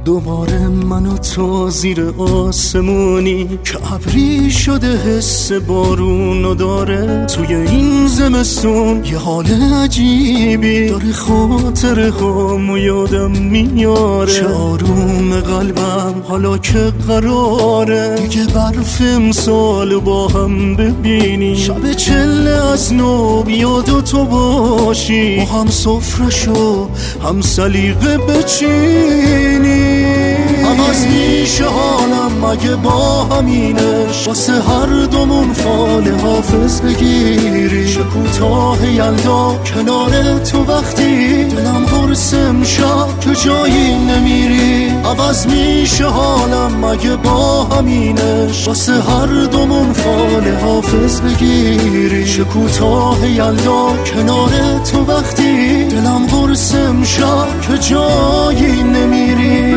دوباره من و تو زیر آسمونی که ابری شده حس بارونو داره. توی این زمستون یه حال عجیبی داره، خاطره هامو یادم میاره. چه آروم قلبم حالا که قراره دیگه برف امسال با هم ببینی. شب چله از نو بیاد و تو باشی، با هم سفرشو هم سلیقه بچینی. عوض میشه حالم مگه با همینش، واسه هر دومون فال حافظ بگیری. چه کوتاه یلدا کنار تو وقتی دلم قرص امشب که جایی نمیری. عوض میشه حالم مگه با همینش، واسه هر دومون فال حافظ بگیری. چه کوتاه یلدا کنار تو وقتی دلم قرص امشب که جایی نمیری.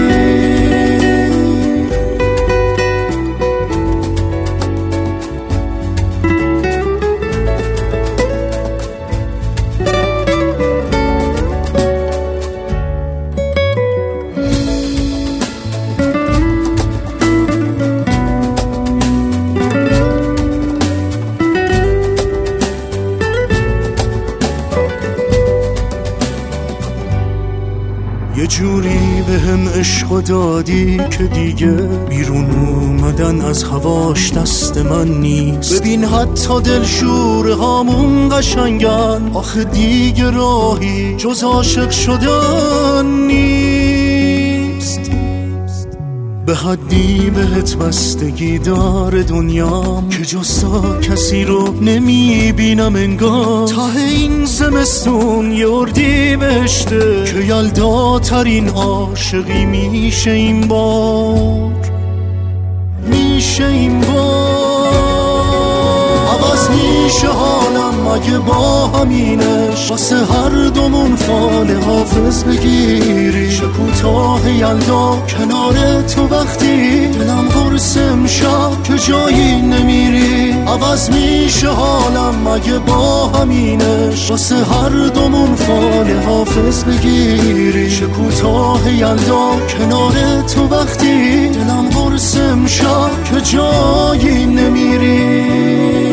یه جوری به هم عشق دادی که دیگه بیرون اومدن از هواش دست من نیست. ببین حتی دلشور هامون قشنگن، آخه دیگه راهی جز عاشق شدن نیست. به حدی بهت بستگی داره دنیام که جز تا کسی رو نمیبینم انگار. ته این زمستون یوردی بهشته که یلدا ترین عاشقی میشه این بار، میشه این بار. عوض میشه حالم مگه با همینش، واسه هر دومون فال حافظ بگیری. چه کوتاه یلدا کنار تو وقتی دلم قرص امشب که جایی نمیری. عوض میشه حالم مگه با همینش، واسه هر دومون فال حافظ بگیری. چه کوتاه یلدا کنار تو وقتی دلم قرص امشب که جایی نمیری.